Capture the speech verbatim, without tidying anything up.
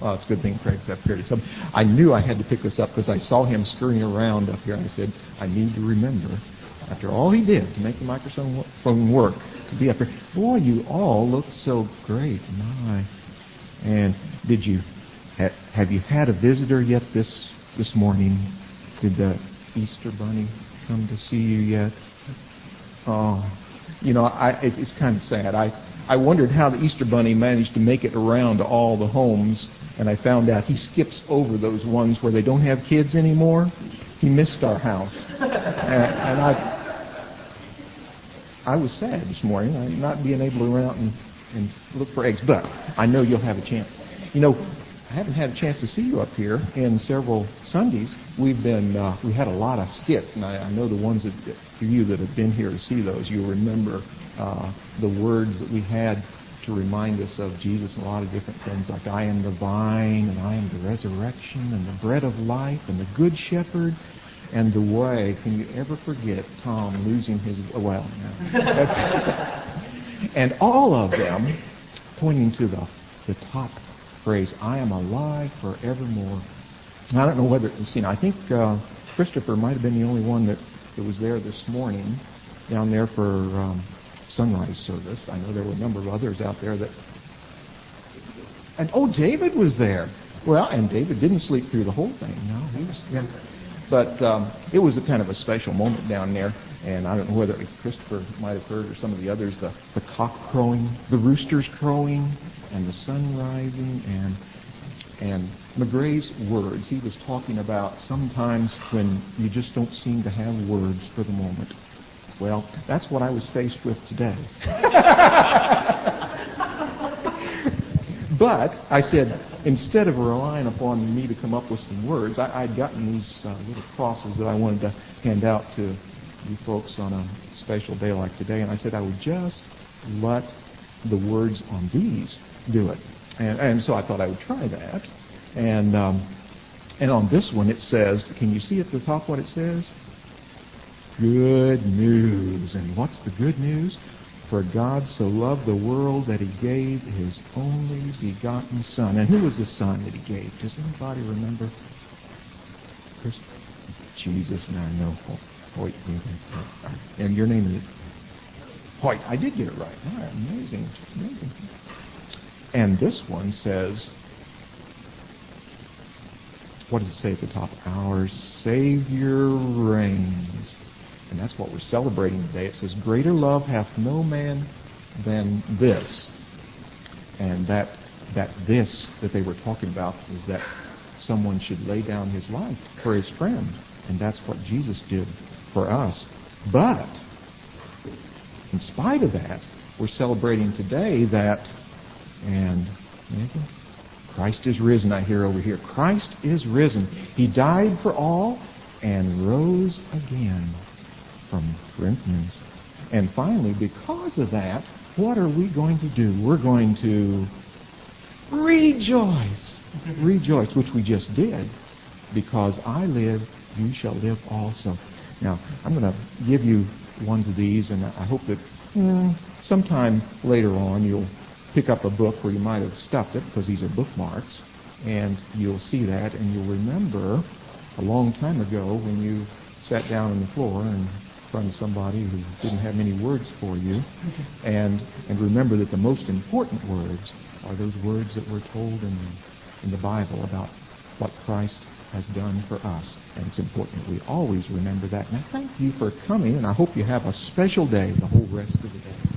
Oh, it's a good thing Craig's up here to tell me. I knew I had to pick this up because I saw him scurrying around up here. And I said, I need to remember, after all he did to make the microphone work, to be up here. Boy, you all look so great. My. And did you, ha- have you had a visitor yet this this morning? Did the Easter Bunny come to see you yet? Oh, you know, I, it, it's kind of sad. I, I wondered how the Easter Bunny managed to make it around to all the homes, and I found out he skips over those ones where they don't have kids anymore. He missed our house. and, and I I was sad this morning, I, not being able to run out and, and look for eggs, but I know you'll have a chance. You know, I haven't had a chance to see you up here in several Sundays. We've been, uh, we had a lot of skits, and I, I know the ones that, for you that have been here to see those, you'll remember uh, the words that we had to remind us of Jesus and a lot of different things, like I am the vine, and I am the resurrection, and the bread of life, and the good shepherd, and the way. Can you ever forget Tom losing his, well, no. That's, and all of them pointing to the, the top phrase, I am alive forevermore. I don't know whether it's seen. I think uh, Christopher might have been the only one that, that was there this morning down there for um, sunrise service. I know there were a number of others out there that... And, oh, David was there. Well, and David didn't sleep through the whole thing. No, he was... Yeah. But um, it was a kind of a special moment down there. And I don't know whether Christopher might have heard or some of the others, the, the cock crowing, the roosters crowing, and the sun rising, and and McGray's words. He was talking about sometimes when you just don't seem to have words for the moment. Well, that's what I was faced with today. But I said, instead of relying upon me to come up with some words, I, I'd gotten these uh, little crosses that I wanted to hand out to you folks on a special day like today, and I said I would just let the words on these do it. And, and so I thought I would try that. And um, and on this one it says, can you see at the top what it says? Good news. And what's the good news? For God so loved the world that he gave his only begotten Son. And who was the Son that he gave? Does anybody remember? Chris? Jesus, and I know. Hoyt. And your name is Hoyt. I did get it right. All right, amazing. Amazing. And this one says, what does it say at the top? Our Savior reigns. And that's what we're celebrating today. It says, greater love hath no man than this. And that that this that they were talking about is that someone should lay down his life for his friend. And that's what Jesus did for us. But in spite of that, we're celebrating today that, and Christ is risen, I hear over here. Christ is risen. He died for all and rose again from Corinthians. And finally, because of that, what are we going to do? We're going to rejoice. Rejoice, which we just did. Because I live, you shall live also. Now, I'm going to give you ones of these, and I hope that mm, sometime later on you'll pick up a book where you might have stuffed it, because these are bookmarks, and you'll see that, and you'll remember a long time ago when you sat down on the floor in front of somebody who didn't have many words for you, and and remember that the most important words are those words that were told in the, in the Bible about what Christ has done for us. And it's important that we always remember that. And I thank you for coming, and I hope you have a special day the whole rest of the day.